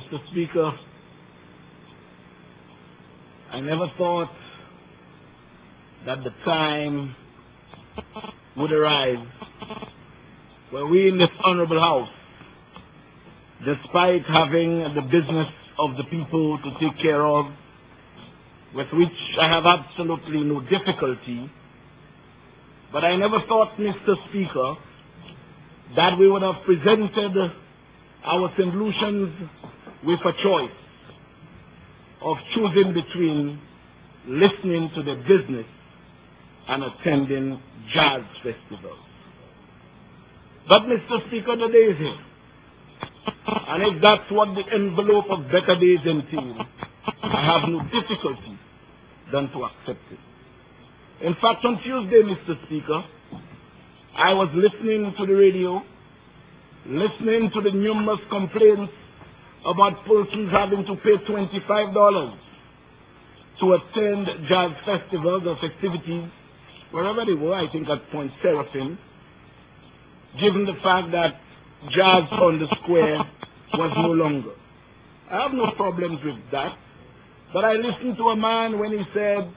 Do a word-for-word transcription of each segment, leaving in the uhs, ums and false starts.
Mister Speaker, I never thought that the time would arrive where we in this honorable house, despite having the business of the people to take care of, with which I have absolutely no difficulty, but I never thought, Mister Speaker, that we would have presented our solutions with a choice of choosing between listening to the business and attending jazz festivals. But, Mister Speaker, the day is here. And if that's what the envelope of better days entails, I have no difficulty than to accept it. In fact, on Tuesday, Mister Speaker, I was listening to the radio, listening to the numerous complaints about persons having to pay twenty-five dollars to attend jazz festivals or festivities, wherever they were, I think at Point Seraphim, given the fact that jazz on the square was no longer. I have no problems with that, but I listened to a man when he said,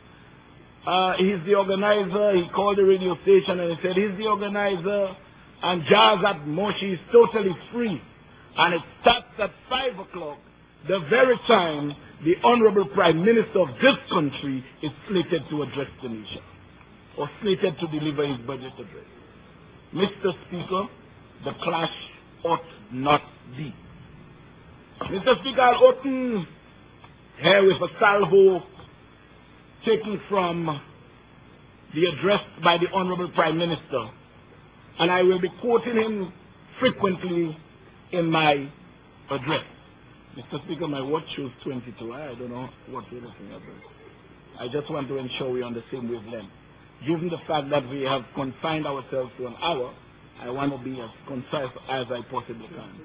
uh, he's the organizer, he called the radio station and he said, he's the organizer, and jazz at Moshi is totally free, and it starts at five o'clock, the very time the Honorable Prime Minister of this country is slated to address the nation, or slated to deliver his budget address. Mister Speaker, the clash ought not be. Mister Speaker, I'll open here with a salvo taken from the address by the Honorable Prime Minister, and I will be quoting him frequently in my address. Mister Speaker, my watch shows twenty-two. I don't know what you're looking at. I just want to ensure we're on the same wavelength. Given the fact that we have confined ourselves to an hour, I want to be as concise as I possibly can.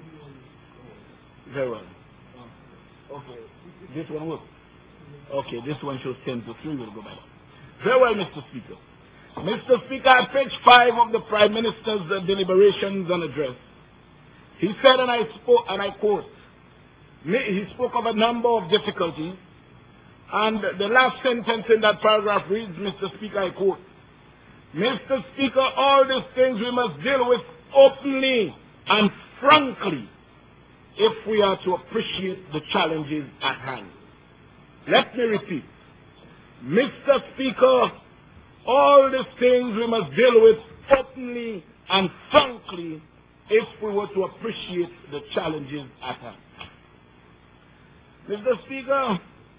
Very well. Okay. This one works. Okay, this one shows ten to three. We'll go back. Very well, Mister Speaker. Mister Speaker, at page five of the Prime Minister's uh, deliberations and address, he said, and I spoke, and I quote, he spoke of a number of difficulties, and the last sentence in that paragraph reads, Mister Speaker, I quote, Mister Speaker, all these things we must deal with openly and frankly if we are to appreciate the challenges at hand. Let me repeat. Mister Speaker, all these things we must deal with openly and frankly if we were to appreciate the challenges at hand. Mister Speaker,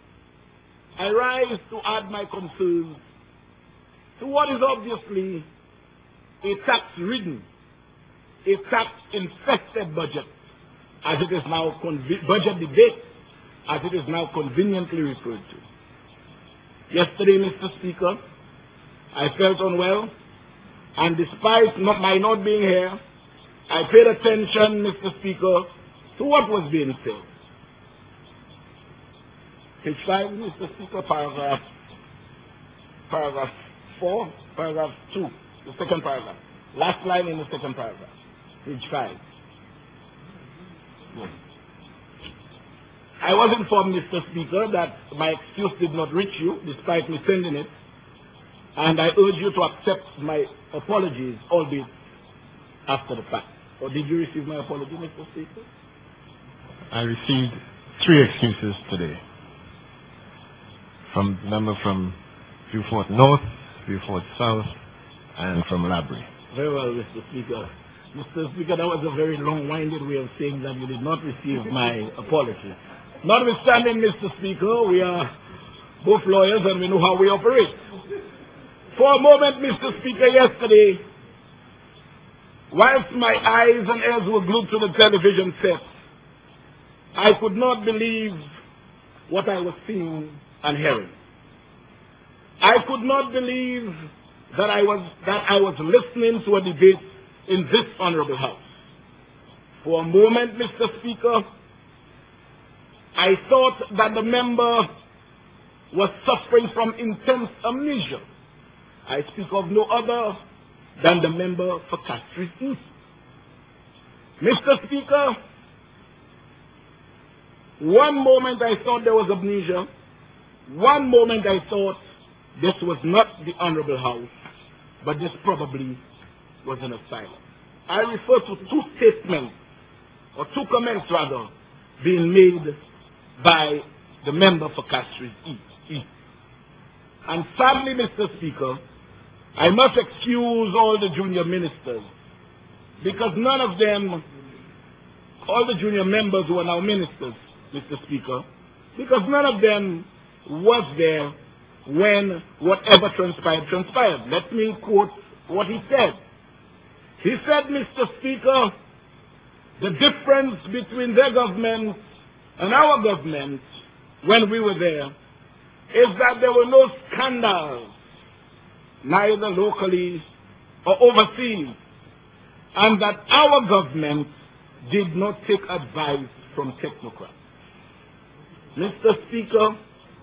I rise to add my concerns to what is obviously a tax-ridden, a tax-infested budget, as it is now budget debate, as it is now conveniently referred to. Yesterday, Mister Speaker, I felt unwell, and despite not, my not being here, I paid attention, Mister Speaker, to what was being said. Page five, Mister Speaker, paragraph, paragraph four, paragraph two, the second paragraph. Last line in the second paragraph. Page five. Yes. I was informed, Mister Speaker, that my excuse did not reach you, despite me sending it, and I urge you to accept my apologies, albeit after the fact. Or did you receive my apology, Mister Speaker? I received three excuses today. From the member from Beaufort North, Beaufort South, and from Labrie. Very well, Mister Speaker. Mister Speaker, that was a very long-winded way of saying that you did not receive my apology. Notwithstanding, Mister Speaker, we are both lawyers and we know how we operate. For a moment, Mister Speaker, yesterday, whilst my eyes and ears were glued to the television set, I could not believe what I was seeing and hearing. I could not believe that I was that I was listening to a debate in this honorable house. For a moment, Mister Speaker, I thought that the member was suffering from intense amnesia. I speak of no other than the member for Castries East. Mister Speaker, One moment I thought there was amnesia. One moment I thought this was not the Honorable House, but this probably was an asylum. I refer to two statements, or two comments rather, being made by the member for Castries East. And sadly, Mister Speaker, I must excuse all the junior ministers, because none of them, all the junior members who are now ministers, Mister Speaker, because none of them was there when whatever transpired, transpired. Let me quote what he said. He said, Mister Speaker, the difference between their government and our government when we were there is that there were no scandals, neither locally or overseas, and that our government did not take advice from technocrats. Mister Speaker,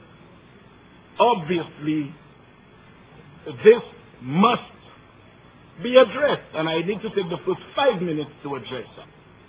obviously this must be addressed, and I need to take the first five minutes to address that.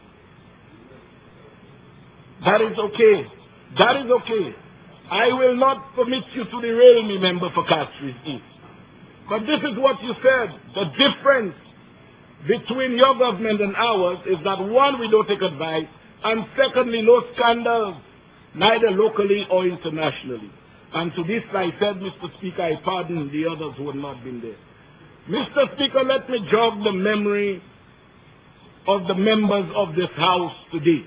That is okay. That is okay. I will not permit you to derail me, member for Castries East. But this is what you said. The difference between your government and ours is that, one, we don't take advice, and secondly, no scandals, neither locally or internationally. And to this I said, Mister Speaker, I pardon the others who had not been there. Mister Speaker, let me jog the memory of the members of this House today.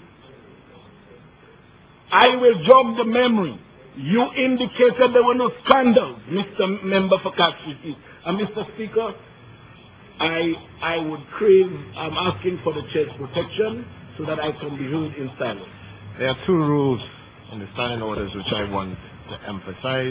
I will jog the memory. You indicated there were no scandals, Mister Member for Castries East. And Mister Speaker, I, I would crave, I'm asking for the chair's protection so that I can be heard in silence. There are two rules in the standing orders which I want to emphasize.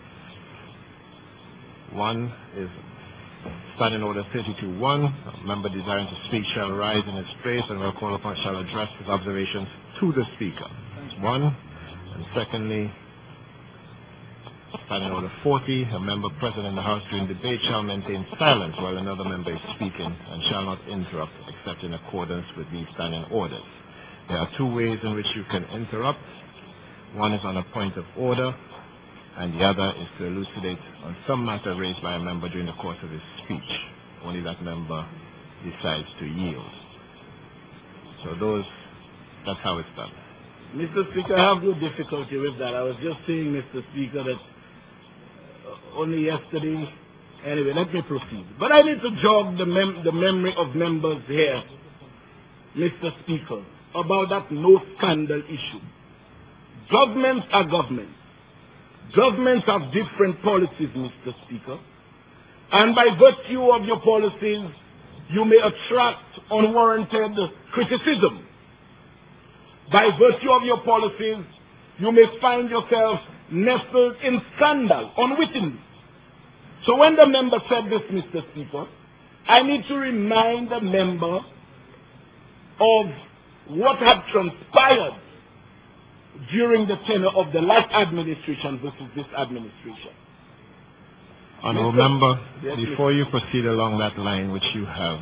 One is Standing Order thirty-two one. A member desiring to speak shall rise in his place and will call upon shall address his observations to the Speaker. That's one. And secondly, Standing Order forty, a member present in the House during debate shall maintain silence while another member is speaking and shall not interrupt except in accordance with these standing orders. There are two ways in which you can interrupt. One is on a point of order, and the other is to elucidate on some matter raised by a member during the course of his speech. Only that member decides to yield. So those, that's how it's done. Mister Speaker, I have no difficulty with that. I was just saying, Mister Speaker, that only yesterday. Anyway, let me proceed. But I need to jog the, mem the memory of members here, Mister Speaker, about that no scandal issue. Governments are governments. Governments have different policies, Mister Speaker. And by virtue of your policies, you may attract unwarranted criticism. By virtue of your policies, you may find yourself nestled in scandal, unwittingly. So when the member said this, Mister Speaker, I need to remind the member of what had transpired during the tenure of the last administration versus this administration. Honourable Member, yes, before you proceed along that line which you have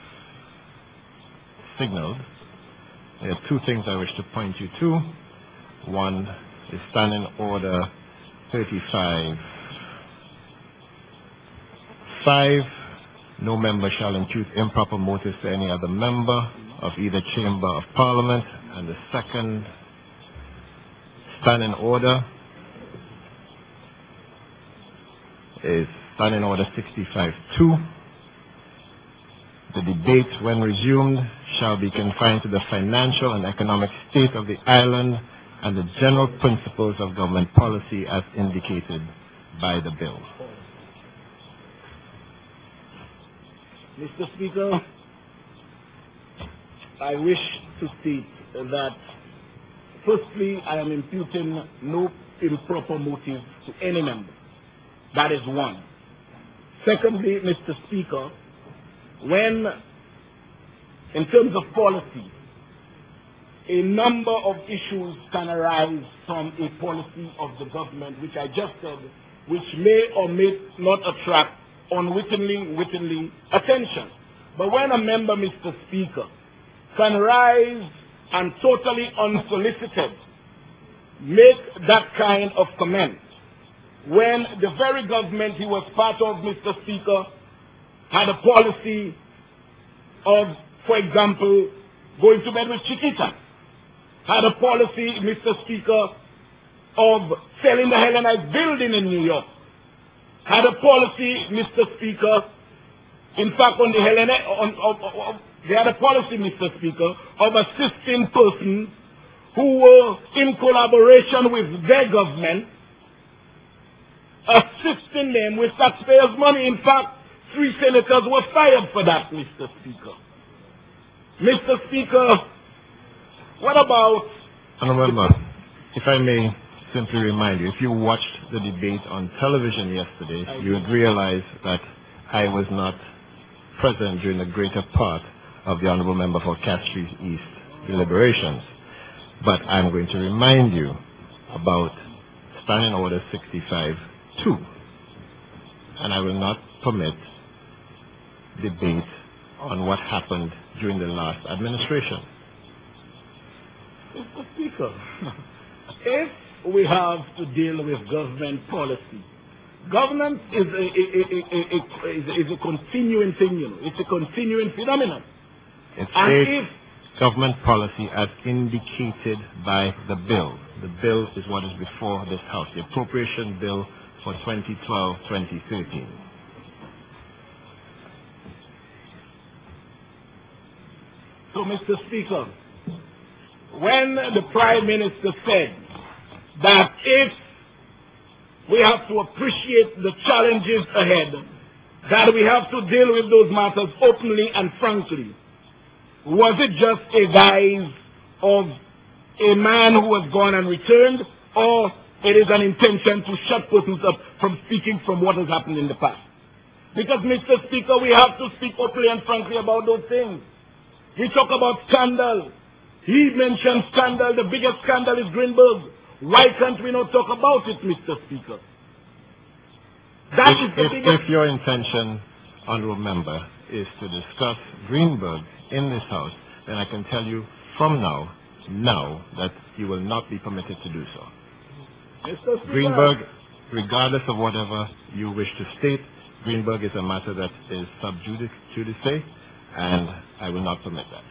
signaled, there are two things I wish to point you to. One is Standing Order thirty-five. Five, no member shall impute improper motives to any other member of either chamber of Parliament. And the second Standing Order is Standing Order sixty-five two. The debate, when resumed, shall be confined to the financial and economic state of the island and the general principles of government policy as indicated by the bill. Mister Speaker, I wish to state that, firstly, I am imputing no improper motive to any member. That is one. Secondly, Mister Speaker, when, in terms of policy, a number of issues can arise from a policy of the government, which I just said, which may or may not attract unwittingly, wittingly attention. But when a member, Mister Speaker, can rise and totally unsolicited make that kind of comment when the very government he was part of, Mister Speaker, had a policy of, for example, going to bed with Chiquita, had a policy, Mister Speaker, of selling the Hellenite building in New York, had a policy, Mister Speaker, in fact, on the Hellenite, on, on, on, they had a policy, Mister Speaker, of assisting persons who were in collaboration with their government, assisting them with taxpayers' money. In fact, three senators were fired for that, Mister Speaker. Mister Speaker, what about... Honourable Member, if I may simply remind you, if you watched the debate on television yesterday, I you would realize that I was not present during the greater part of the Honourable Member for Castries East deliberations. But I'm going to remind you about Standing Order sixty-five two. And I will not permit debate on what happened during the last administration. Mister Speaker, if we have to deal with government policy, governance is a, a, a, a, a, is a continuing thing, you know. It's a continuing phenomenon. It's and if government policy as indicated by the bill. The bill is what is before this House, the appropriation bill for twenty twelve twenty thirteen. So, Mister Speaker, when the Prime Minister said that if we have to appreciate the challenges ahead, that we have to deal with those matters openly and frankly, was it just a guise of a man who has gone and returned, or it is an intention to shut persons up from speaking from what has happened in the past? Because, Mister Speaker, we have to speak openly and frankly about those things. We talk about scandal. He mentioned scandal. The biggest scandal is Greenberg. Why can't we not talk about it, Mister Speaker? That if, is the if, biggest... If your intention, Honourable Member, is to discuss Greenberg in this House, then I can tell you from now, now, that you will not be permitted to do so. Mister Speaker, Greenberg, regardless of whatever you wish to state, Greenberg is a matter that is sub judice, judice, and I will not permit that.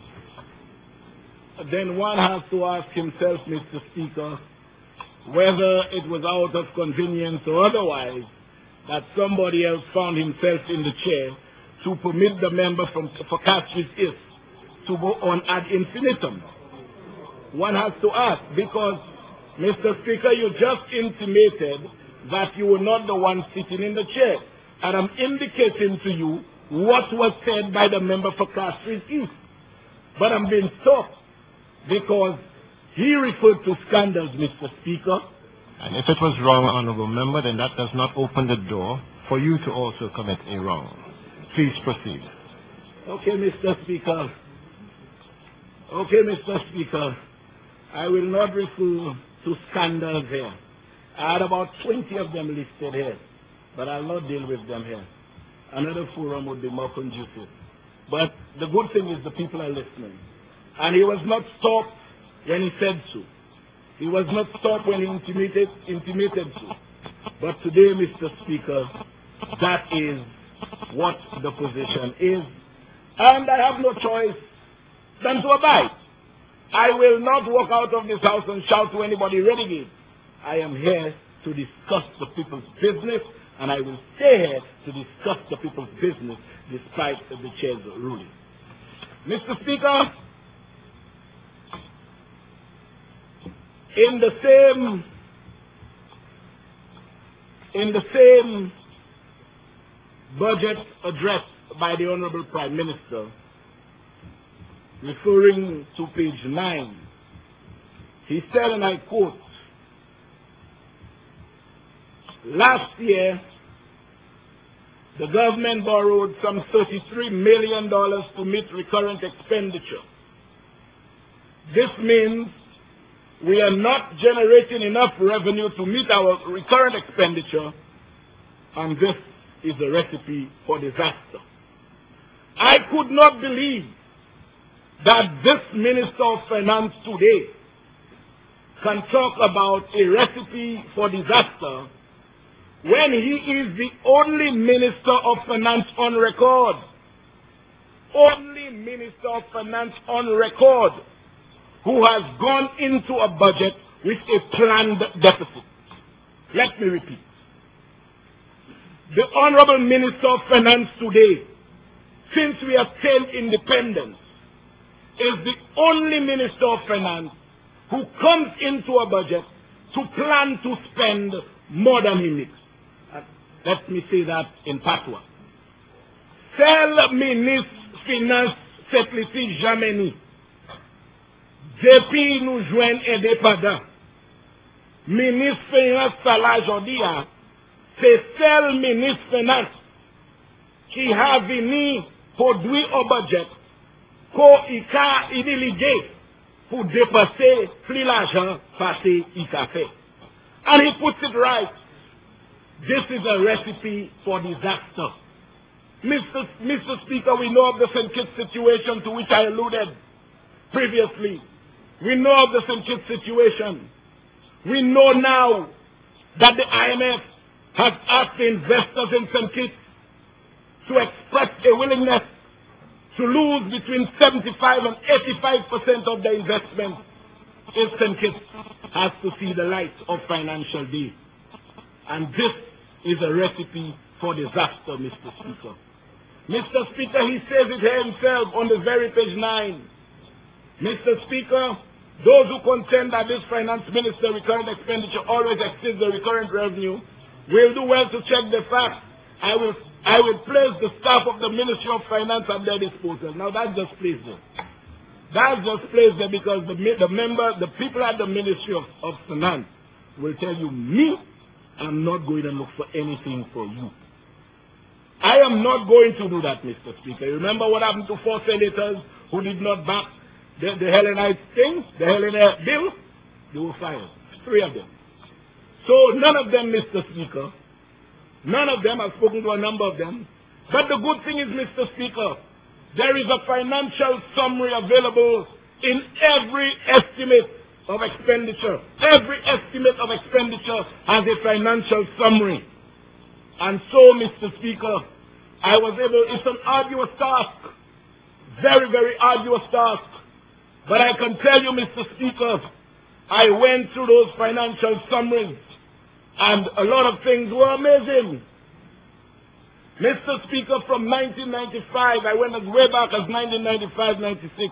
Then one has to ask himself, Mister Speaker, whether it was out of convenience or otherwise that somebody else found himself in the chair to permit the member from for Castries East to go on ad infinitum. One has to ask, because, Mister Speaker, you just intimated that you were not the one sitting in the chair. And I'm indicating to you what was said by the member for Castries East. But I'm being stopped because he referred to scandals, Mister Speaker. And if it was wrong, Honourable Member, then that does not open the door for you to also commit a wrong. Please proceed. Okay, Mister Speaker. Okay, Mister Speaker. I will not refer to scandals here. I had about twenty of them listed here, but I'll not deal with them here. Another forum would be more conducive. But the good thing is the people are listening. And he was not stopped when he said so. He was not stopped when he intimated, intimated so. But today, Mister Speaker, that is what the position is. And I have no choice than to abide. I will not walk out of this house and shout to anybody, renegade. I am here to discuss the people's business, and I will stay here to discuss the people's business despite the chair's ruling. Mister Speaker, in the same in the same budget address by the Honorable Prime Minister, referring to page nine, he said, and I quote, last year, the government borrowed some thirty-three million dollars to meet recurrent expenditure. This means we are not generating enough revenue to meet our recurrent expenditure, and this is a recipe for disaster. I could not believe that this Minister of Finance today can talk about a recipe for disaster when he is the only Minister of Finance on record, only Minister of Finance on record who has gone into a budget with a planned deficit. Let me repeat. The Honorable Minister of Finance today, since we attained independence, is the only Minister of Finance who comes into a budget to plan to spend more than he makes. Uh, let me say that in patois. Seul ministre finance cette litige jamais ni. Depuis nous joignent indépendants, ministre finance ça là aujourd'hui, c'est seul ministre finance qui a venu produire au budget qu'il a délégué pour dépasser plus l'argent passé qu'il a fait. And he puts it right. This is a recipe for disaster. Mister Mister Speaker, we know of the Saint Kitts situation to which I alluded previously. We know of the Saint Kitts situation. We know now that the I M F has asked the investors in Saint Kitts to express a willingness to lose between seventy-five and eighty-five percent of the investment if Saint Kitts has to see the light of financial day. And this is a recipe for disaster, Mister Speaker. Mister Speaker, he says it here himself on the very page nine. Mister Speaker, those who contend that this finance minister recurrent expenditure always exceeds the recurrent revenue will do well to check the facts. I will, I will place the staff of the Ministry of Finance at their disposal. Now that's just placed there. That's just placed there because the, the member, the people at the Ministry of, of Finance will tell you, me, I'm not going to look for anything for you. I am not going to do that, Mister Speaker. You remember what happened to four senators who did not back the, the Hellenite thing, the Hellenite bill? They were fired. Three of them. So none of them, Mister Speaker, none of them, I've spoken to a number of them. But the good thing is, Mister Speaker, there is a financial summary available in every estimate of expenditure. Every estimate of expenditure has a financial summary. And so, Mister Speaker, I was able, it's an arduous task, very, very arduous task. But I can tell you, Mister Speaker, I went through those financial summaries, and a lot of things were amazing. Mister Speaker, from nineteen ninety-five, I went as way back as nineteen ninety-five ninety-six,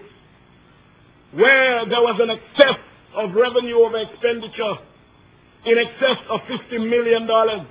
where there was an excess of revenue over expenditure in excess of fifty million dollars.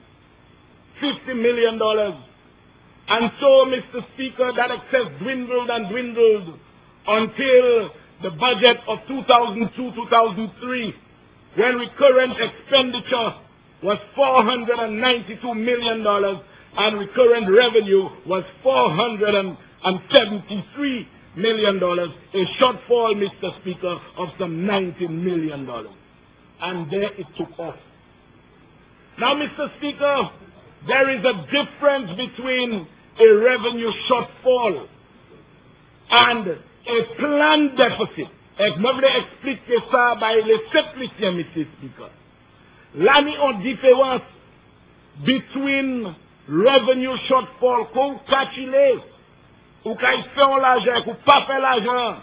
fifty million dollars. And so, Mister Speaker, that excess dwindled and dwindled until the budget of two thousand two to two thousand three, when recurrent expenditure was four hundred ninety-two million dollars and recurrent revenue was four hundred seventy-three million dollars, a shortfall, Mister Speaker, of some nineteen million dollars. And there it took off. Now, Mister Speaker, there is a difference between a revenue shortfall and a planned deficit. Et je vais expliquer ça par les simplicités, Mister Speaker. Là, il y a une différence between revenue shortfall qu'on calcule ou qu'on fait l'argent, qu'on pas fait l'argent.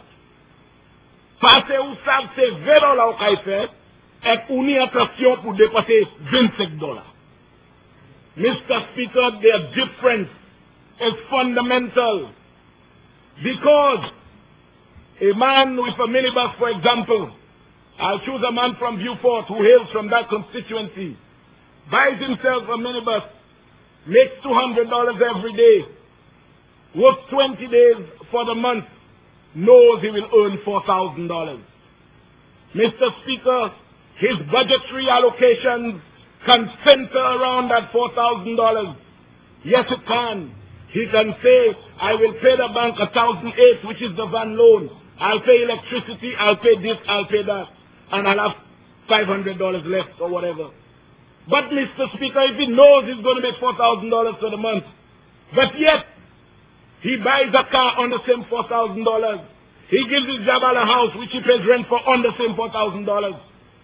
Parce que vous savez, c'est vingt dollars qu'on fait et qu'on y a intention pour dépasser vingt-cinq dollars. Mister Speaker, their difference is fundamental because a man with a minibus, for example, I'll choose a man from Beaufort who hails from that constituency, buys himself a minibus, makes two hundred dollars every day, works twenty days for the month, knows he will earn four thousand dollars. Mister Speaker, his budgetary allocations can center around that four thousand dollars. Yes, it can. He can say, I will pay the bank one thousand eight, which is the van loan. I'll pay electricity, I'll pay this, I'll pay that. And I'll have five hundred dollars left or whatever. But Mister Speaker, if he knows he's going to make four thousand dollars for the month, but yet he buys a car on the same four thousand dollars. He gives his Jabal a house which he pays rent for on the same four thousand dollars.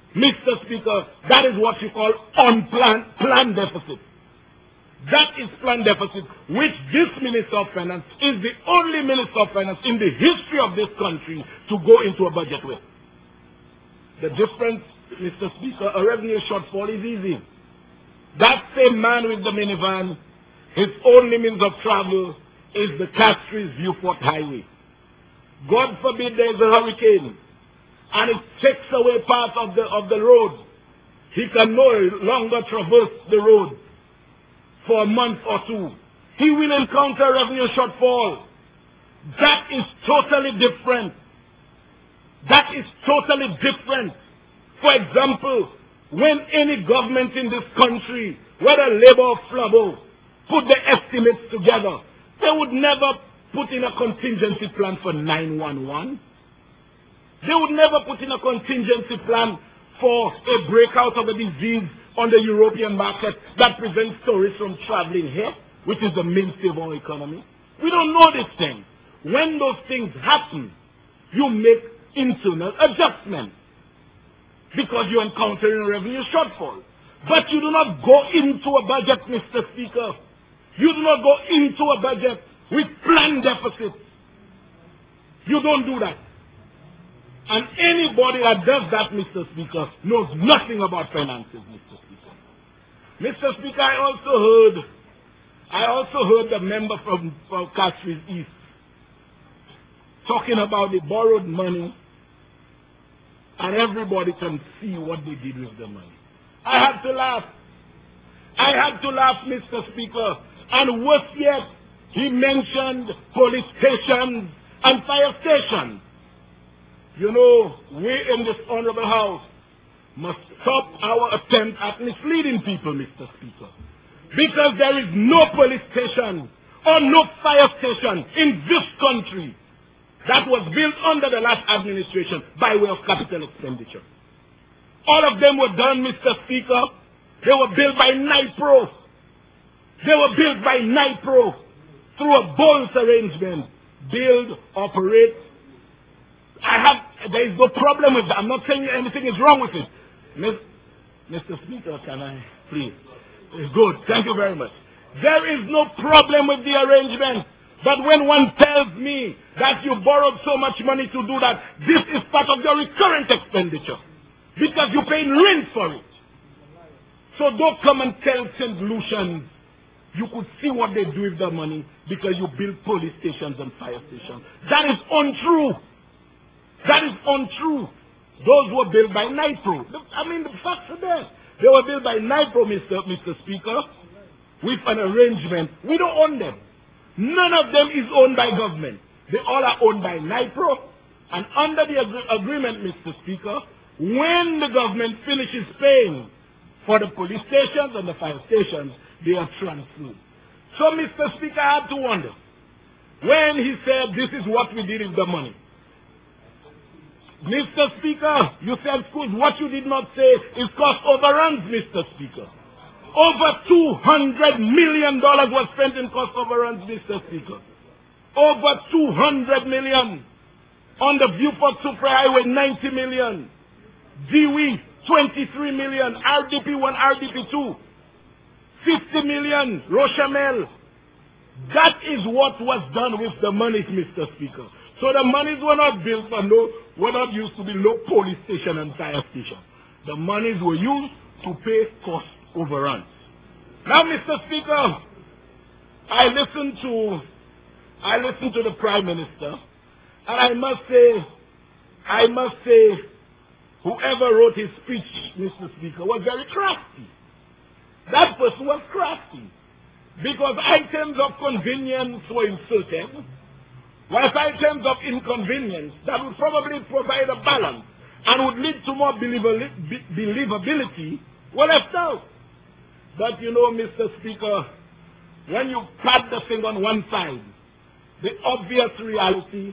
Mister Speaker, that is what you call unplanned planned deficit. That is planned deficit, which this Minister of Finance is the only Minister of Finance in the history of this country to go into a budget with. The difference, Mister Speaker, a revenue shortfall is easy. That same man with the minivan, his only means of travel is the Castries Viewport Highway. God forbid there is a hurricane and it takes away part of the, of the road. He can no longer traverse the road for a month or two. He will encounter revenue shortfall. That is totally different. That is totally different. For example, when any government in this country, whether Labour or Flabo, put the estimates together, they would never put in a contingency plan for nine one one. They would never put in a contingency plan for a breakout of a disease on the European market that prevents tourists from traveling here, which is the mainstay of our economy. We don't know these things. When those things happen, you make internal adjustments because you're encountering a revenue shortfall. But you do not go into a budget, Mister Speaker. You do not go into a budget with planned deficits. You don't do that. And anybody that does that, Mister Speaker, knows nothing about finances, Mister Speaker. Mister Speaker, I also heard, I also heard the member from, from Castries East talking about the borrowed money, and everybody can see what they did with the money. I had to laugh. I had to laugh, Mister Speaker. And worse yet, he mentioned police stations and fire stations. You know, we in this honorable house must stop our attempt at misleading people, Mister Speaker. Because there is no police station or no fire station in this country that was built under the last administration by way of capital expenditure. All of them were done, Mister Speaker. They were built by NIPRO. They were built by NIPRO through a bonus arrangement. Build, operate. I have, there is no problem with that. I'm not saying anything is wrong with it. Mister Speaker, can I, please? It's good. Thank you very much. There is no problem with the arrangement. But when one tells me that you borrowed so much money to do that, this is part of your recurrent expenditure. Because you're paying rent for it. So don't come and tell Saint Lucians you could see what they do with the money because you build police stations and fire stations. That is untrue. That is untrue. Those were built by NIPRO. I mean, the facts are there. They were built by NIPRO, Mister Mister Speaker, with an arrangement. We don't own them. None of them is owned by government. They all are owned by NIPRO. And under the ag agreement, Mister Speaker, when the government finishes paying for the police stations and the fire stations, they are transferred. So, Mister Speaker, I had to wonder, when he said this is what we did with the money. Mister Speaker, you said, schools, what you did not say is cost overruns, Mister Speaker. Over two hundred million dollars was spent in cost overruns, Mister Speaker. Over two hundred million dollars. On the Viewport Superhighway, ninety million dollars. Dewey, twenty-three million dollars. R D P one, R D P two, fifty million dollars. Rochamel. That is what was done with the monies, Mister Speaker. So the monies were not built for no, were not used to be no police station and fire station. The monies were used to pay cost overruns. Now, Mister Speaker, I listened to, I listened to the Prime Minister, and I must say, I must say, whoever wrote his speech, Mister Speaker, was very crafty. That person was crafty. Because items of convenience were inserted, whilst items of inconvenience that would probably provide a balance and would lead to more believability were left out. But you know, Mister Speaker, when you pat the thing on one side, the obvious reality,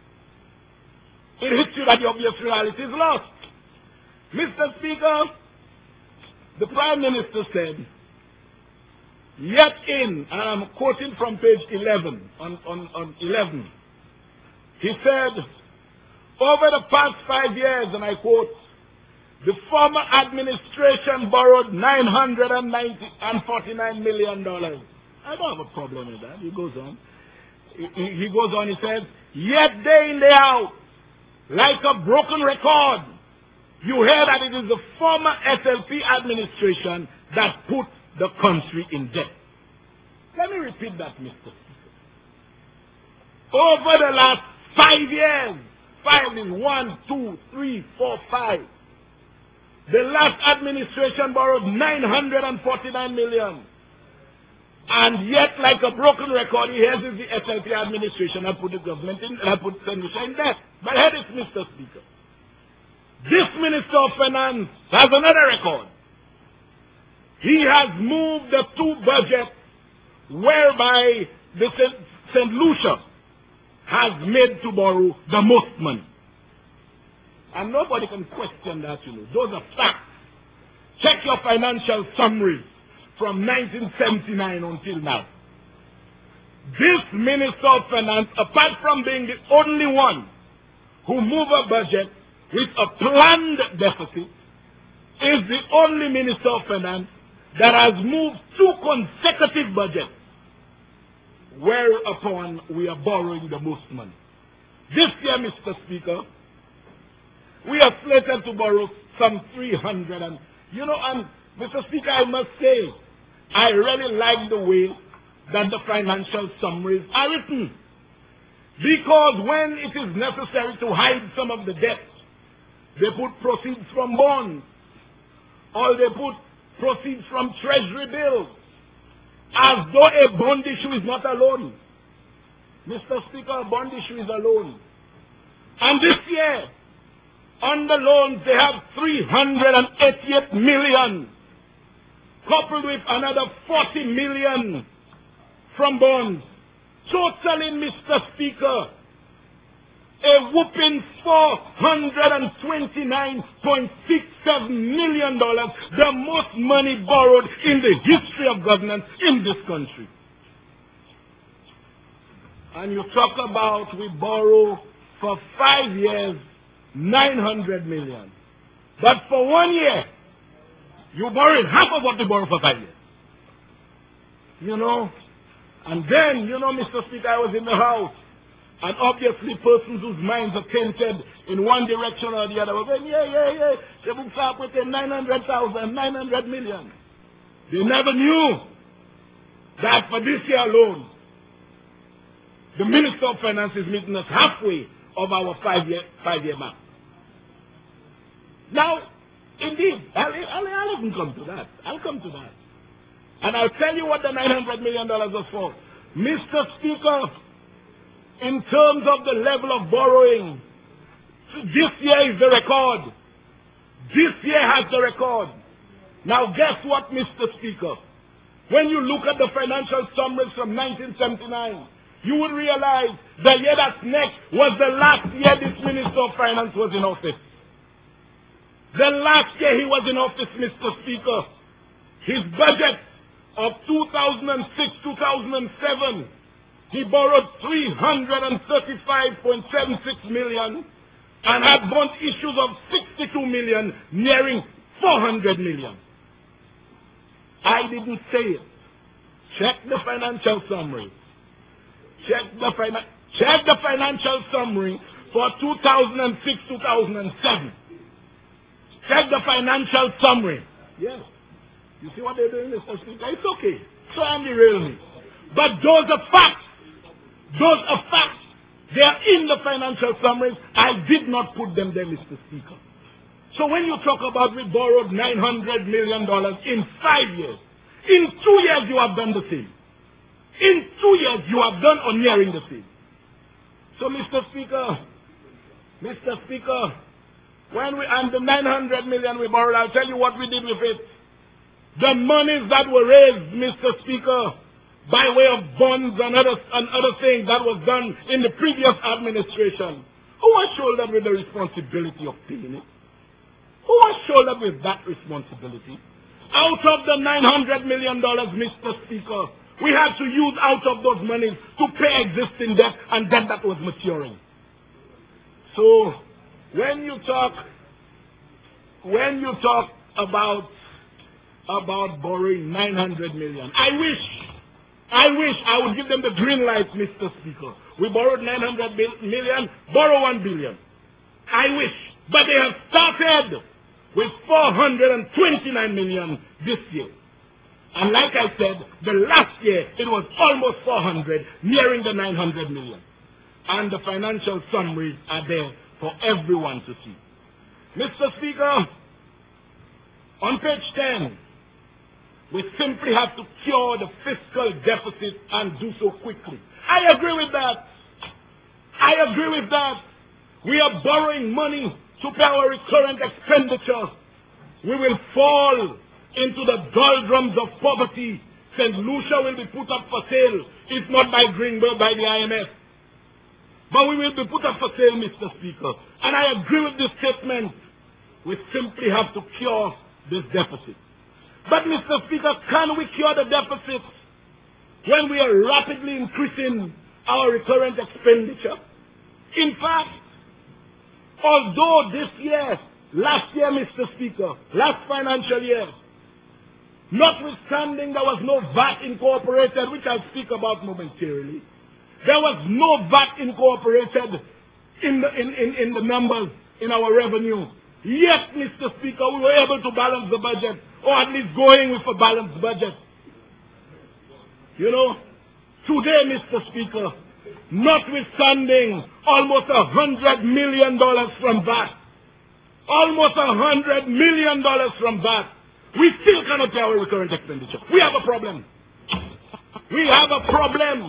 it hits you that the obvious reality is lost. Mister Speaker, the Prime Minister said, yet in, and I'm quoting from page eleven, on, on, on eleven, he said, over the past five years, and I quote, the former administration borrowed nine hundred forty-nine million dollars. I don't have a problem with that. He goes on. He, he goes on, he says, yet day in, day out, like a broken record, you hear that it is the former S L P administration that put the country in debt. Let me repeat that, Mister Speaker. Over the last five years, five is one, two, three, four, five. The last administration borrowed nine hundred forty-nine million. And yet, like a broken record, here's the S L P administration that put the government in, that put Saint Lucia in debt. But here is Mister Speaker. This Minister of Finance has another record. He has moved the two budgets whereby the Saint Lucia has made to borrow the most money. And nobody can question that, you know. Those are facts. Check your financial summaries from nineteen seventy-nine until now. This Minister of Finance, apart from being the only one who moved a budget with a planned deficit, is the only Minister of Finance that has moved two consecutive budgets whereupon we are borrowing the most money. This year, Mister Speaker, we are slated to borrow some three hundred and, you know, and Mister Speaker, I must say, I really like the way that the financial summaries are written. Because when it is necessary to hide some of the debt, they put proceeds from bonds, or they put proceeds from treasury bills, as though a bond issue is not a loan. Mister Speaker, a bond issue is a loan. And this year, on the loans, they have three hundred eighty-eight million, coupled with another forty million from bonds. Totaling, Mister Speaker, a whooping four hundred twenty-nine point six seven million dollars, the most money borrowed in the history of governance in this country. And you talk about we borrow for five years nine hundred million. But for one year, you borrowed half of what you borrowed for five years. You know? And then, you know, Mister Speaker, I was in the House. And obviously persons whose minds are tainted in one direction or the other were saying, yeah, yeah, yeah, they will start with nine hundred thousand, nine hundred million. They never knew that for this year alone, the Minister of Finance is meeting us halfway of our five-year five-year mark. Now, indeed, I'll, I'll, I'll even come to that. I'll come to that. And I'll tell you what the nine hundred million dollars was for. Mister Speaker, in terms of the level of borrowing, this year is the record. This year has the record. Now guess what, Mister Speaker? When you look at the financial summaries from nineteen seventy-nine, you will realize the year that's next was the last year this Minister of Finance was in office. The last year he was in office, Mister Speaker, his budget of two thousand six to two thousand seven, he borrowed three hundred thirty-five point seven six million and had bond issues of sixty-two million, nearing four hundred million. I didn't say it. Check the financial summary. Check the, fina check the financial summary for two thousand six to two thousand seven. Check the financial summary. Yes. You see what they're doing, Mister Speaker? It's okay. Try and derail me. But those are facts. Those are facts. They are in the financial summaries. I did not put them there, Mister Speaker. So when you talk about we borrowed nine hundred million dollars in five years, in two years you have done the same. In two years you have done or nearing the same. So Mister Speaker, Mister Speaker, when we, and the nine hundred million we borrowed, I'll tell you what we did with it. The monies that were raised, Mister Speaker, by way of bonds and other, and other things that was done in the previous administration, who was shouldered with the responsibility of paying it? Who was shouldered with that responsibility? Out of the nine hundred million dollars, Mister Speaker, we had to use out of those monies to pay existing debt and debt that was maturing. So, when you talk when you talk about about borrowing nine hundred million, I wish, I wish I would give them the green light, Mister Speaker. We borrowed nine hundred million, borrow one billion. I wish, but they have started with four hundred twenty-nine million this year. And like I said, the last year it was almost four hundred, nearing the nine hundred million. And the financial summaries are there for everyone to see. Mister Speaker, on page ten, we simply have to cure the fiscal deficit and do so quickly. I agree with that. I agree with that. We are borrowing money to pay our recurrent expenditure. We will fall into the doldrums of poverty. Saint Lucia will be put up for sale, if not by Greenberg, by the I M F. But we will be put up for sale, Mister Speaker. And I agree with this statement. We simply have to cure this deficit. But, Mister Speaker, can we cure the deficit when we are rapidly increasing our recurrent expenditure? In fact, although this year, last year, Mister Speaker, last financial year, notwithstanding there was no V A T incorporated, which I'll speak about momentarily, there was no V A T incorporated in the, in, in, in the numbers in our revenue. Yet, Mister Speaker, we were able to balance the budget, or at least going with a balanced budget. You know, today, Mister Speaker, notwithstanding almost a hundred million dollars from V A T, almost a hundred million dollars from V A T, we still cannot pay our recurrent expenditure. We have a problem. We have a problem.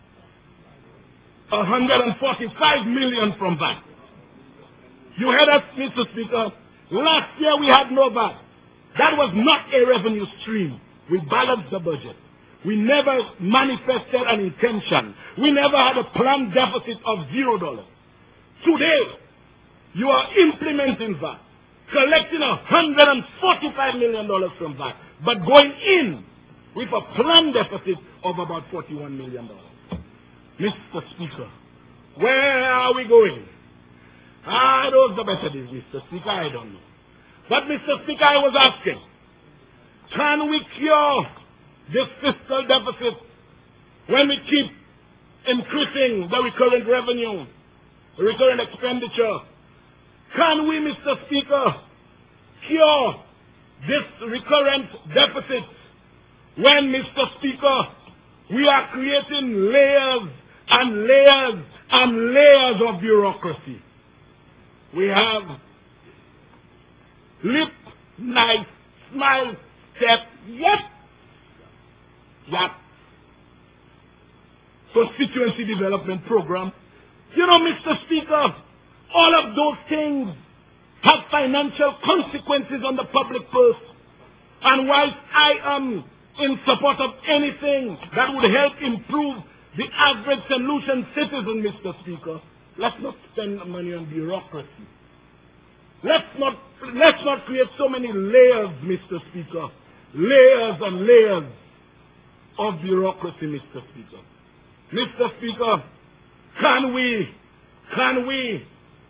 one hundred forty-five million from V A T. You heard us, Mister Speaker. Last year we had no V A T. That was not a revenue stream. We balanced the budget. We never manifested an intention. We never had a planned deficit of zero dollars. Today, you are implementing V A T, collecting one hundred forty-five million dollars from V A T, but going in with a planned deficit of about forty-one million dollars. Mister Speaker, where are we going? Ah, those the better days, Mister Speaker, I don't know. But, Mister Speaker, I was asking, can we cure this fiscal deficit when we keep increasing the recurrent revenue, the recurrent expenditure? Can we, Mister Speaker, cure this recurrent deficit when, Mister Speaker, we are creating layers and layers and layers of bureaucracy? We have lip, nice, smile, step, yep, yep. Constituency development program. You know, Mister Speaker, all of those things have financial consequences on the public purse. And whilst I am in support of anything that would help improve the average solution citizen, Mister Speaker, let's not spend money on bureaucracy. Let's not, let's not create so many layers, Mister Speaker. Layers and layers of bureaucracy, Mister Speaker. Mister Speaker, can we, can we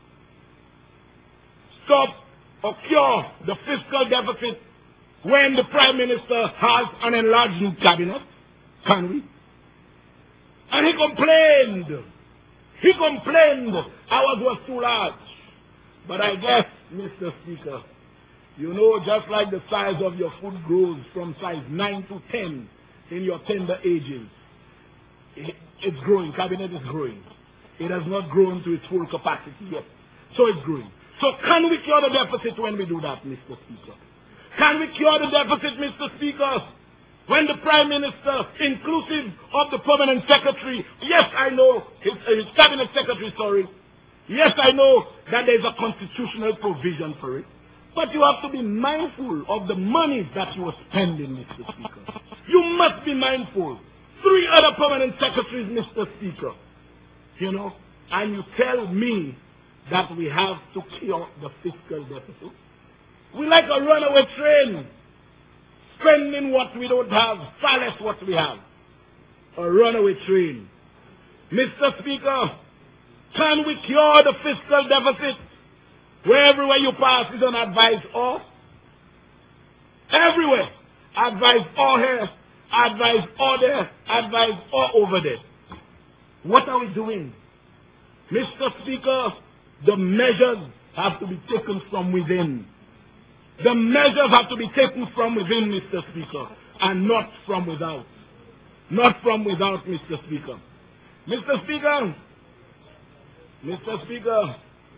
stop or cure the fiscal deficit when the Prime Minister has an enlarged cabinet? Can we? And he complained. He complained ours was too large. But I guess, Mister Speaker, you know, just like the size of your foot grows from size nine to ten in your tender ages, it, it's growing. Cabinet is growing. It has not grown to its full capacity yet. So it's growing. So can we cure the deficit when we do that, Mister Speaker? Can we cure the deficit, Mister Speaker, when the Prime Minister, inclusive of the Permanent Secretary, yes, I know, his, his Cabinet Secretary, sorry, yes, I know that there is a constitutional provision for it, but you have to be mindful of the money that you are spending, Mister Speaker. You must be mindful. Three other Permanent Secretaries, Mister Speaker, you know, and you tell me that we have to cure the fiscal deficit. We like a runaway train, spending what we don't have, far less what we have. A runaway train. Mister Speaker, can we cure the fiscal deficit where everywhere you pass is an advice or. Everywhere. Advice or here, advice or there, advice or over there. What are we doing? Mister Speaker, the measures have to be taken from within. The measures have to be taken from within, Mister Speaker, and not from without. Not from without, Mister Speaker. Mister Speaker, Mister Speaker,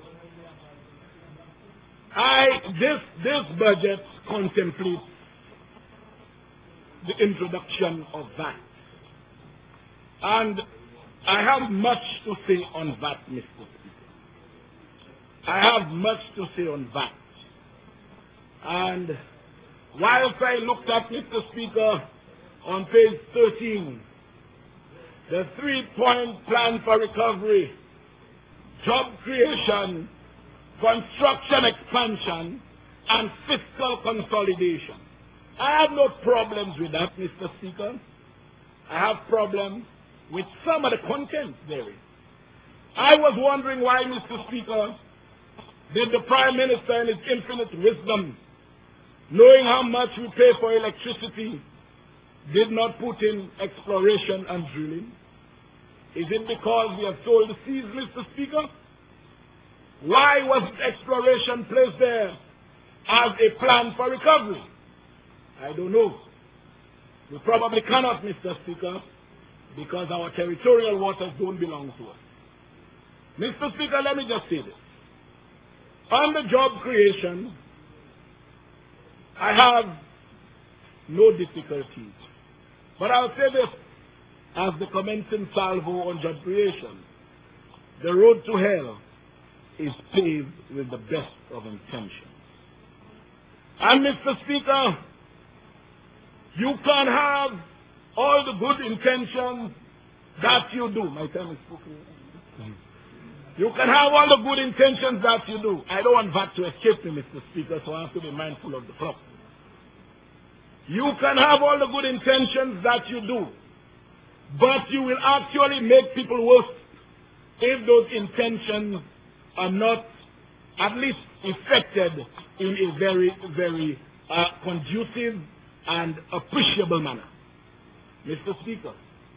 I, this, this budget contemplates the introduction of V A T. And I have much to say on V A T, Mister Speaker. I have much to say on V A T. And whilst I looked at, Mister Speaker, on page thirteen, the three-point plan for recovery, job creation, construction expansion, and fiscal consolidation. I have no problems with that, Mister Speaker. I have problems with some of the content therein. I was wondering why, Mister Speaker, did the Prime Minister in his infinite wisdom, knowing how much we pay for electricity, did not put in exploration and drilling? Is it because we have sold the seas, Mister Speaker? Why was exploration placed there as a plan for recovery? I don't know. We probably cannot, Mister Speaker, because our territorial waters don't belong to us. Mister Speaker, let me just say this. On the job creation, I have no difficulties. But I'll say this, as the commencing salvo on job creation, the road to hell is paved with the best of intentions. And Mister Speaker, you can have all the good intentions that you do. My time is spoken. You can have all the good intentions that you do. I don't want that to escape me, Mister Speaker, so I have to be mindful of the clock. You can have all the good intentions that you do, but you will actually make people worse if those intentions are not at least effected in a very, very uh, conducive and appreciable manner. Mister Speaker,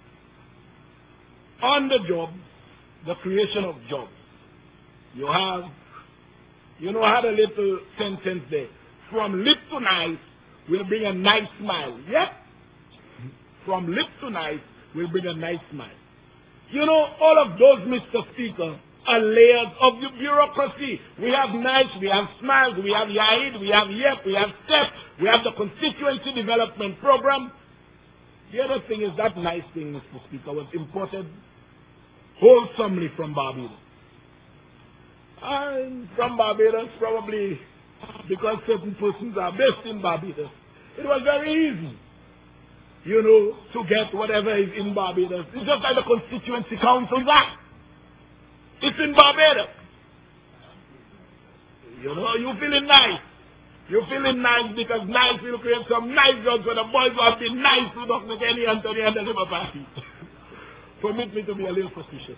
on the job, the creation of jobs, you have, you know, I had a little sentence there. From lip to nice will bring a nice smile. Yep. From lip to nice will bring a nice smile. You know, all of those, Mister Speaker, are layers of the bureaucracy. We have nice, we have smiles, we have YAID, we have YEP, we have STEP, we have the Constituency Development Program. The other thing is that nice thing, Mister Speaker, was imported wholesomely from Barbados. And from Barbados, probably because certain persons are based in Barbados, it was very easy, you know, to get whatever is in Barbados. It's just like the Constituency Council Act. It's in Barbados. You know, you're feeling nice. You're feeling nice because nice will create some nice jobs for the boys who have been nice to Doctor Kenny Anthony and the Labour Party. Permit me to be a little facetious.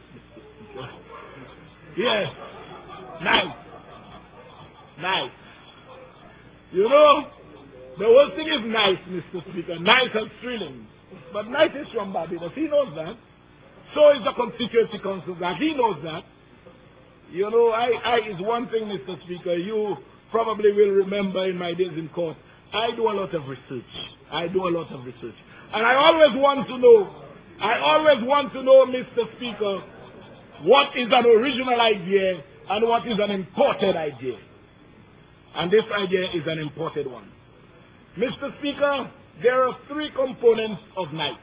Yes. Nice. Nice. You know, the worst thing is nice, Mister Speaker. Nice and thrilling. But nice is from Barbados. He knows that. So is the Constituency Council Act. He knows that. You know, I, I is one thing, Mister Speaker, you probably will remember in my days in court, I do a lot of research. I do a lot of research. And I always want to know, I always want to know, Mister Speaker, what is an original idea and what is an imported idea. And this idea is an imported one. Mister Speaker, there are three components of NICE.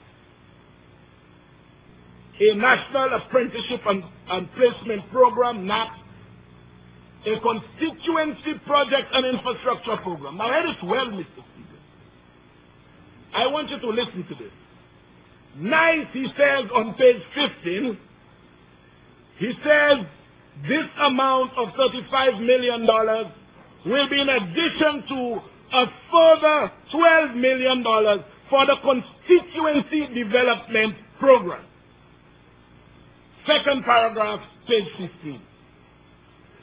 A National Apprenticeship and, and Placement Program, N A P, a Constituency Project and Infrastructure Program. Now, hear this well, Mister Speaker. I want you to listen to this. NICE, he says on page fifteen, he says this amount of thirty-five million dollars will be in addition to a further twelve million dollars for the Constituency Development Program. Second paragraph, page fifteen.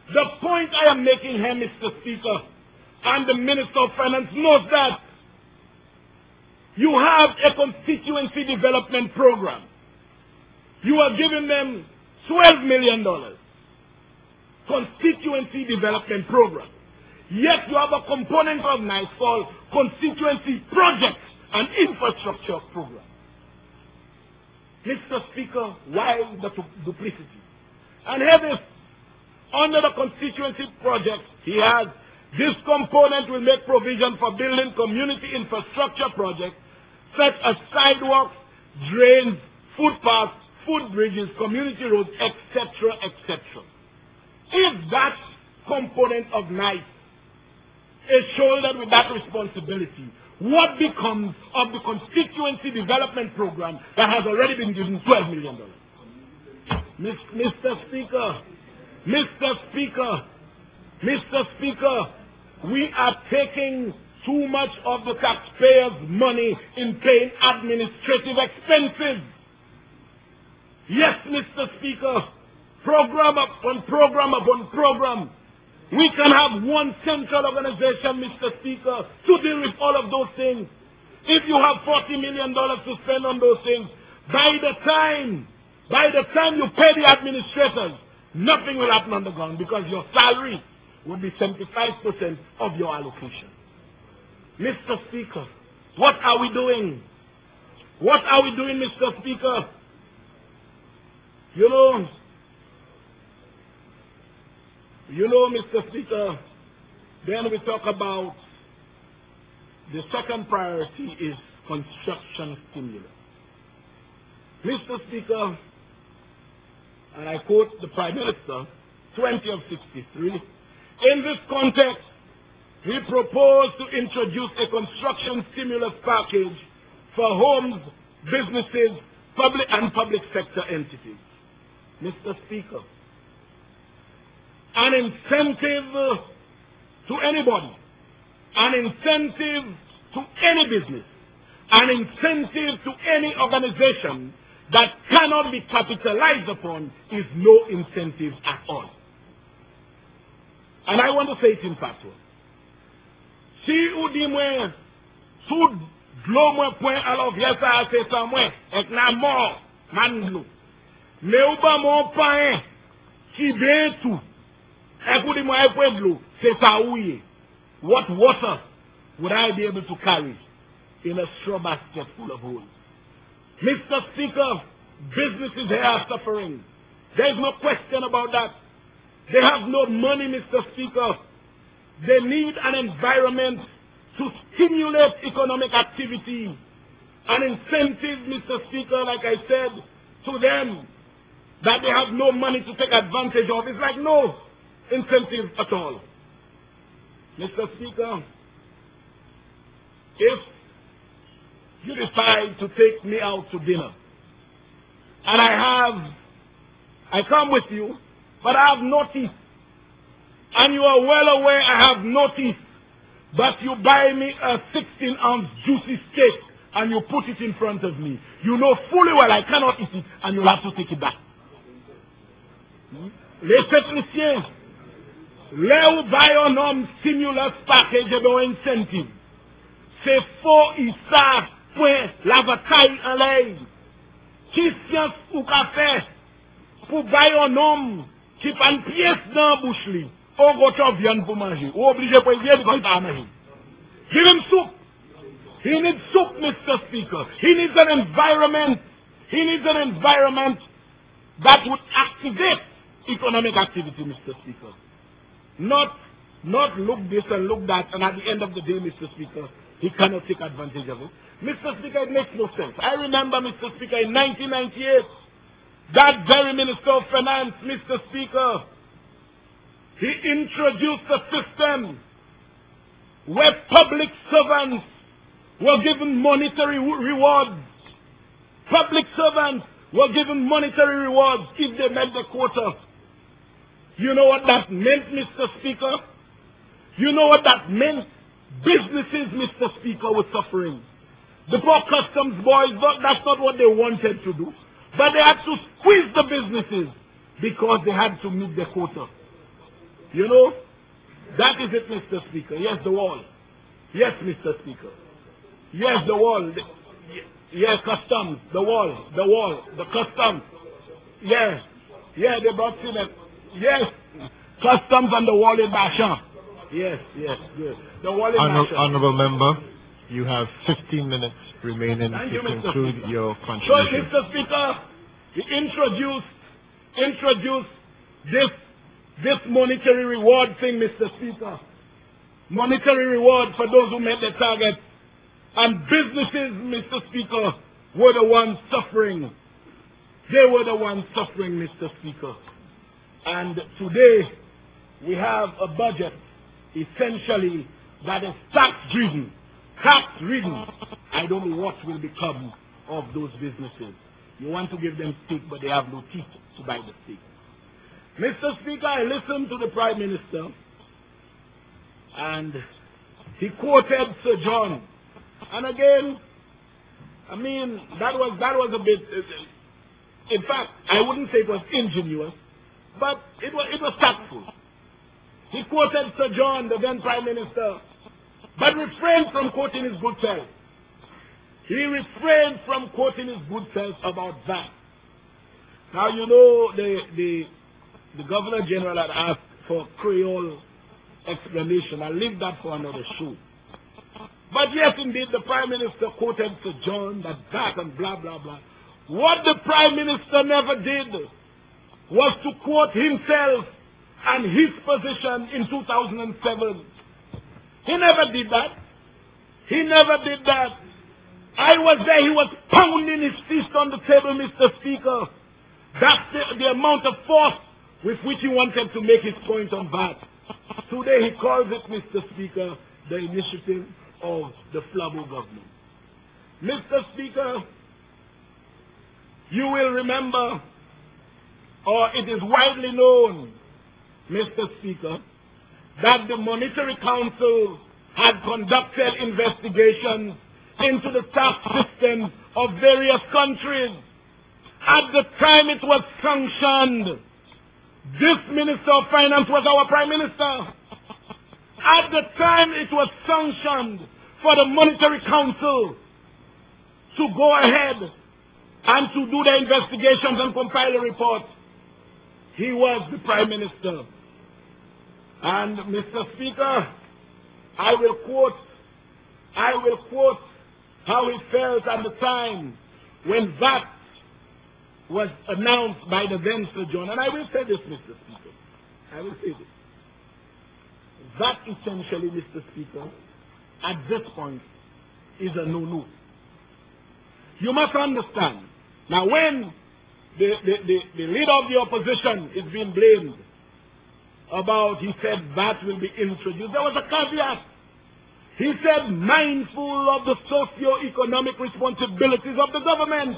The point I am making here, Mister Speaker, and the Minister of Finance knows that you have a constituency development program. You are giving them twelve million dollars. Constituency development program. Yet you have a component of NICE called constituency projects and infrastructure program. Mister Speaker, why the duplicity? And here this, under the constituency project, he has this component will make provision for building community infrastructure projects such as sidewalks, drains, footpaths, footbridges, community roads, et cetera, et cetera. If that component of NICE is shouldered with that responsibility, what becomes of the constituency development program that has already been given twelve million dollars? Mister Speaker, Mister Speaker, Mister Speaker, we are taking too much of the taxpayers' money in paying administrative expenses. Yes, Mister Speaker, program upon program upon program. We can have one central organization, Mister Speaker, to deal with all of those things. If you have forty million dollars to spend on those things, by the time, by the time you pay the administrators, nothing will happen on the ground because your salary will be seventy-five percent of your allocation. Mister Speaker, what are we doing? What are we doing, Mister Speaker? You know, you know, Mister Speaker, then we talk about the second priority is construction stimulus. Mister Speaker, and I quote the Prime Minister, twenty of sixty-three, in this context, we propose to introduce a construction stimulus package for homes, businesses, public and public sector entities. Mister Speaker, an incentive to anybody, an incentive to any business, an incentive to any organization that cannot be capitalized upon is no incentive at all. And I want to say it in patois. Si ou di mwen, sou dlo mwen point alors viens sa ase sa mwen, ek na mort, man dlo. Me ou ba mon pain, ki ben tout, ek ou di mwen e point dlo, se sa ouye. What water would I be able to carry in a straw basket full of holes? Mister Speaker, businesses here are suffering. There is no question about that. They have no money, Mister Speaker. They need an environment to stimulate economic activity. An incentive, Mister Speaker, like I said, to them that they have no money to take advantage of. It's like no incentive at all. Mister Speaker, if you decide to take me out to dinner, and I have, I come with you, but I have no teeth, and you are well aware I have no teeth, but you buy me a sixteen ounce juicy steak, and you put it in front of me. You know fully well I cannot eat it, and you'll have to take it back. Les techniciens, les ou buy un homme stimulus package et bon incentive. C'est faux, il savent, point, la bataille en l'air. Qui science ou café pour buy un homme qui prend une pièce dans la bouche li, on goûte viande pour manger. Ou obligé pour viande parce qu'il pas manger. Give him soup. He needs soup, Mister Speaker. He needs an environment. He needs an environment that would activate economic activity, Mister Speaker. Not, not look this and look that, and at the end of the day, Mister Speaker, he cannot take advantage of it. Mister Speaker, it makes no sense. I remember, Mister Speaker, in nineteen ninety-eight, that very Minister of Finance, Mister Speaker, he introduced a system where public servants were given monetary rewards. Public servants were given monetary rewards if they met the quota. You know what that meant, Mister Speaker? You know what that meant? Businesses, Mister Speaker, were suffering. The poor customs boys, that's not what they wanted to do. But they had to squeeze the businesses because they had to meet the quota. You know, that is it, Mister Speaker. Yes, the wall. Yes, Mister Speaker. Yes, the wall. The, yes, customs. The wall. The wall. The customs. Yes. Yeah, they brought in it. Yes. Customs and the wall in Bashan. Yes, yes, good. The wall in Honor, Bashan. Honorable Member, you have fifteen minutes remaining Thank to you, Mister conclude Speaker. your So, contribution. Mister Speaker, he introduced, introduced this, this monetary reward thing, Mister Speaker. Monetary reward for those who met the target. And businesses, Mister Speaker, were the ones suffering. They were the ones suffering, Mister Speaker. And today, we have a budget, essentially, that is tax-driven. Tax-ridden. I don't know what will become of those businesses. You want to give them steak, but they have no teeth to buy the steak. Mister Speaker, I listened to the Prime Minister, and he quoted Sir John. And again, I mean, that was, that was a bit, in fact, I wouldn't say it was ingenuous, but it was, it was tactful. He quoted Sir John, the then Prime Minister, but refrained from quoting his good self. He refrained from quoting his good self about that. Now, you know, the, the, the Governor General had asked for Creole explanation. I'll leave that for another show. But yes, indeed, the Prime Minister quoted Sir John, that that and blah, blah, blah. What the Prime Minister never did was to quote himself and his position in two thousand seven. He never did that. He never did that. I was there. He was pounding his fist on the table, Mister Speaker. That's the, the amount of force with which he wanted to make his point on that. Today he calls it, Mister Speaker, the initiative of the Flabo government. Mister Speaker, you will remember, or it is widely known, Mister Speaker, that the Monetary Council had conducted investigations into the tax system of various countries. At the time it was sanctioned, this Minister of Finance was our Prime Minister. At the time it was sanctioned for the Monetary Council to go ahead and to do the investigations and compile a report, he was the Prime Minister. And Mister Speaker, I will quote, I will quote how he felt at the time when that was announced by the then Sir John. And I will say this, Mister Speaker. I will say this. That essentially, Mister Speaker, at this point, is a no-no. You must understand. Now, when the, the, the, the leader of the opposition is being blamed about, he said, that will be introduced, there was a caveat. He said, mindful of the socio-economic responsibilities of the government.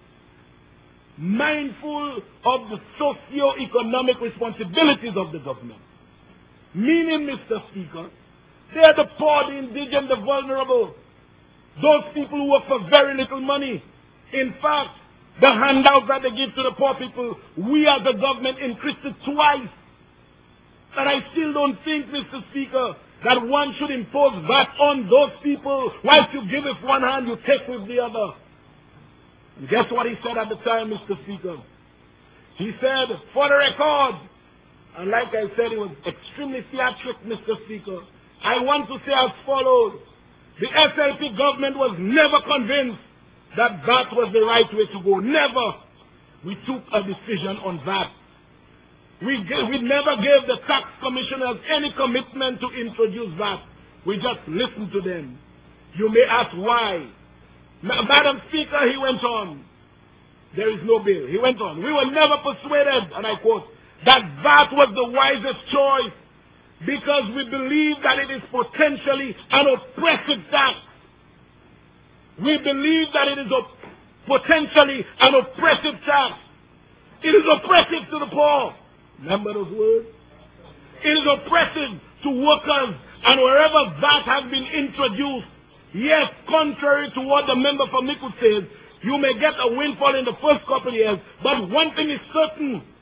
Mindful of the socio-economic responsibilities of the government. Meaning, Mister Speaker, they are the poor, the indigent, the vulnerable. Those people who work for very little money. In fact, the handouts that they give to the poor people, we as the government increased it twice. And I still don't think, Mister Speaker, that one should impose that on those people. Whilst you give with one hand, you take with the other. And guess what he said at the time, Mister Speaker? He said, for the record, and like I said, it was extremely theatric, Mister Speaker, I want to say as follows. The S L P government was never convinced that that was the right way to go. Never. We took a decision on that. We, we never gave the tax commissioners any commitment to introduce that. We just listened to them. You may ask why. Madam Speaker, he went on. There is no bill. He went on. We were never persuaded, and I quote, that that was the wisest choice because we believe that it is potentially an oppressive tax. We believe that it is a, potentially an oppressive tax. It is oppressive to the poor. Remember those words? It is oppressive to workers, and wherever that has been introduced, yes, contrary to what the member for Miku says, you may get a windfall in the first couple of years, but one thing is certain,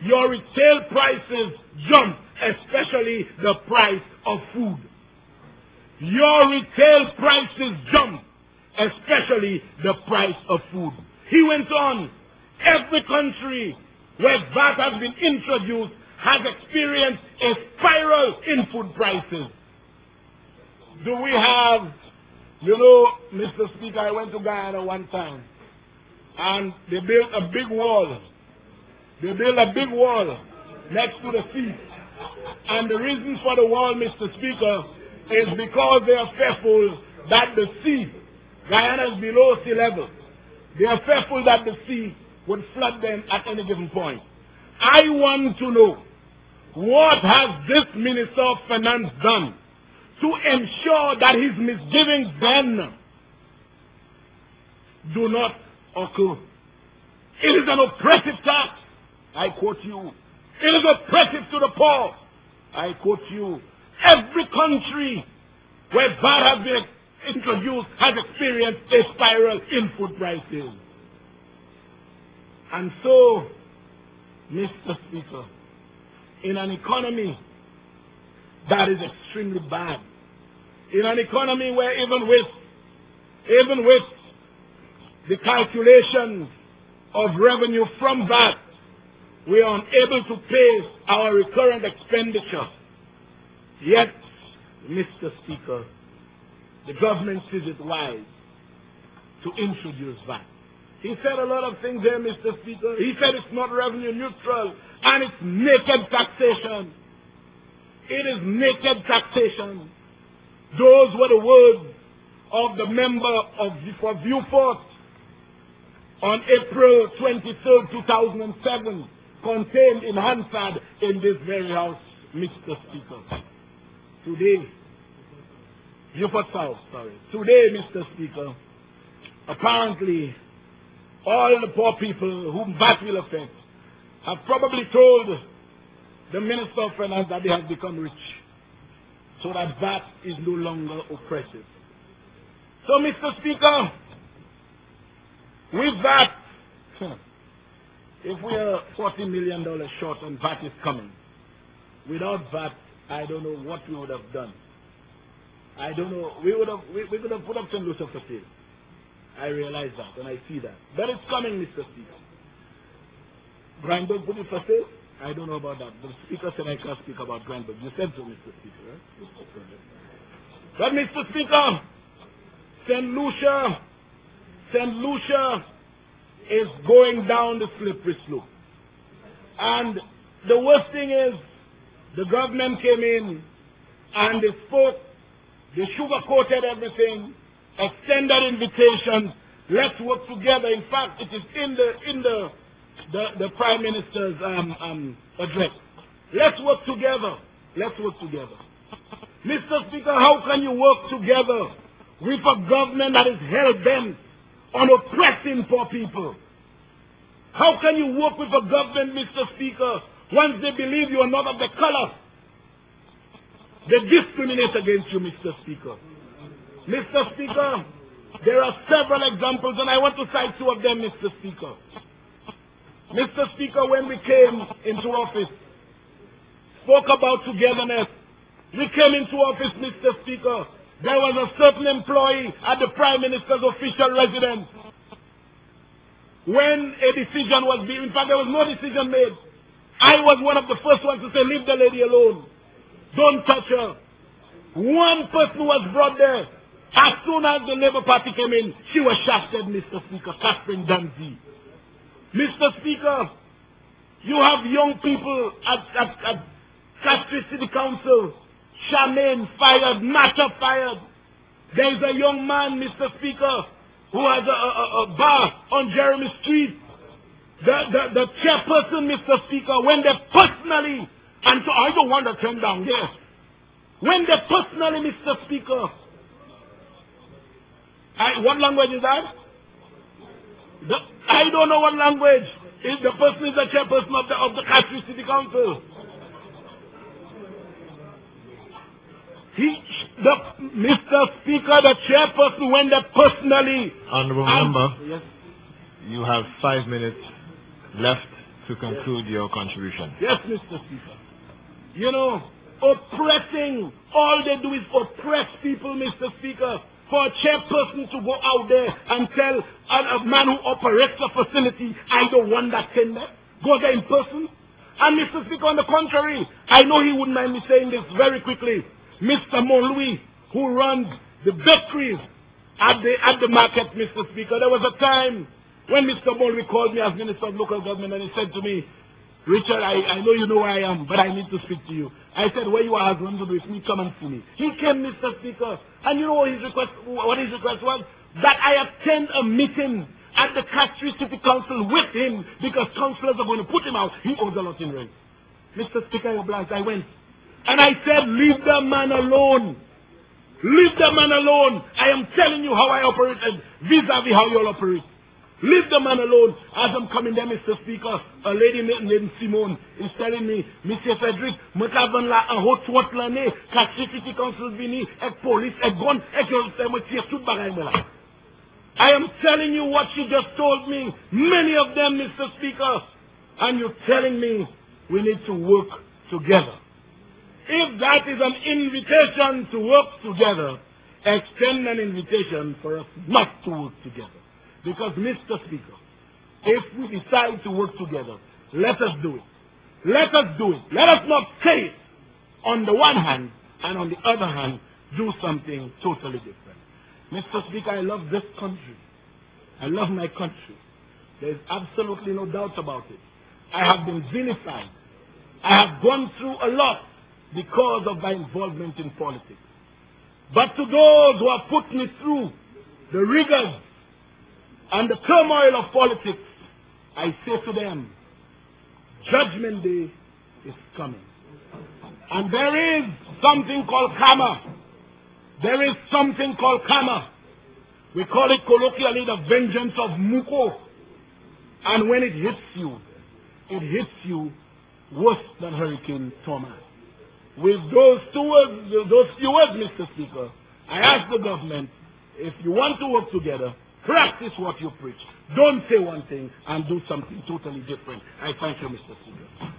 your retail prices jump, especially the price of food. Your retail prices jump, especially the price of food. He went on, every country where V A T has been introduced has experienced a spiral in food prices. Do we have, you know, Mister Speaker, I went to Guyana one time, and they built a big wall. They built a big wall next to the sea. And the reason for the wall, Mister Speaker, is because they are fearful that the sea, Guyana is below sea level, they are fearful that the sea would flood them at any given point. I want to know, what has this Minister of Finance done to ensure that his misgivings then do not occur? It is an oppressive tax. I quote you. It is oppressive to the poor. I quote you. Every country where V A T has been introduced has experienced a spiral in food prices. And so, Mister Speaker, in an economy that is extremely bad, in an economy where even with, even with the calculations of revenue from V A T, we are unable to pay our recurrent expenditure. Yet, Mister Speaker, the government sees it wise to introduce V A T. He said a lot of things there, Mister Speaker. He said it's not revenue neutral, and it's naked taxation. It is naked taxation. Those were the words of the member of for Viewport on April twenty-third, two thousand seven, contained in Hansard in this very house, Mister Speaker. Today, Viewport South, sorry. Today, Mister Speaker, apparently, all the poor people whom V A T will affect have probably told the Minister of Finance that they have become rich, so that V A T is no longer oppressive. So, Mister Speaker, with V A T, if we are forty million dollars short and V A T is coming, without V A T, I don't know what we would have done. I don't know. We would have, we, we could have put up Saint Lucia for sale. I realize that and I see that. But it's coming, Mister Speaker. Grindberg put it for sale? I don't know about that. The Speaker said I can't speak about Grindberg. You said so, Mister Speaker, right? But, Mister Speaker, Saint Lucia, Saint Lucia is going down the slippery slope. And the worst thing is, the government came in and they spoke, they sugar-coated everything, extended invitations, let's work together. In fact, it is in the in the the, the Prime Minister's um, um, address. Let's work together. Let's work together. Mister Speaker, how can you work together with a government that is hell-bent on oppressing poor people? How can you work with a government, Mister Speaker, once they believe you are not of the color? They discriminate against you, Mister Speaker. Mister Speaker, there are several examples, and I want to cite two of them, Mister Speaker. Mister Speaker, when we came into office, spoke about togetherness. We came into office, Mister Speaker, there was a certain employee at the Prime Minister's official residence. When a decision was being, in fact, there was no decision made. I was one of the first ones to say, leave the lady alone. Don't touch her. One person was brought there. As soon as the Labour Party came in, she was shafted, Mister Speaker, Catherine Danzy. Mister Speaker, you have young people at, at, at Castries City Council, Charmaine fired, Nata fired. There is a young man, Mister Speaker, who has a, a, a bar on Jeremy Street. The, the, the chairperson, Mister Speaker, when they personally, and so I don't want to turn down, yes. When they personally, Mister Speaker, I, what language is that? The, I don't know what language. Is the person is the chairperson of the of the Castries City Council. He, the Mister Speaker, the chairperson, when they personally. Honourable member, yes. You have five minutes left to conclude yes. your contribution. Yes, Mister Speaker. You know, oppressing, all they do is oppress people, Mister Speaker. For a chairperson to go out there and tell a, a man who operates a facility, I don't want that tender, go there in person. And Mister Speaker, on the contrary, I know he wouldn't mind me saying this very quickly. Mister Monlouis, who runs the bakeries at the, at the market, Mister Speaker, there was a time when Mister Monlouis called me as Minister of Local Government and he said to me, Richard, I, I know you know where I am, but I need to speak to you. I said, where you are has nothing to do with me, come and see me. He came, Mister Speaker, and you know what his request, what his request was? That I attend a meeting at the Castries City Council with him because councillors are going to put him out. He owes a lot in rent. Mister Speaker, I obliged. I went. And I said, leave the man alone. Leave the man alone. I am telling you how I operated vis-a-vis how you all operate. Leave the man alone. As I'm coming there, Mister Speaker, a lady named Simone is telling me, Mister Frederick, makavan la an hot wat l'année, Castries City Council vini, ek police, ek gun, ek yon se mwen tire tout bagay me la. I am telling you what you just told me. Many of them, Mister Speaker, and you're telling me we need to work together. If that is an invitation to work together, extend an invitation for us not to work together. Because, Mister Speaker, if we decide to work together, let us do it. Let us do it. Let us not say it on the one hand, and on the other hand, do something totally different. Mister Speaker, I love this country. I love my country. There's absolutely no doubt about it. I have been vilified. I have gone through a lot because of my involvement in politics. But to those who have put me through the rigors and the turmoil of politics, I say to them, Judgment Day is coming. And there is something called karma. There is something called karma. We call it colloquially the vengeance of Muko. And when it hits you, it hits you worse than Hurricane Thomas. With those two words, those few words, Mister Speaker, I ask the government, if you want to work together, practice what you preach. Don't say one thing and do something totally different. I thank you, Mister Speaker.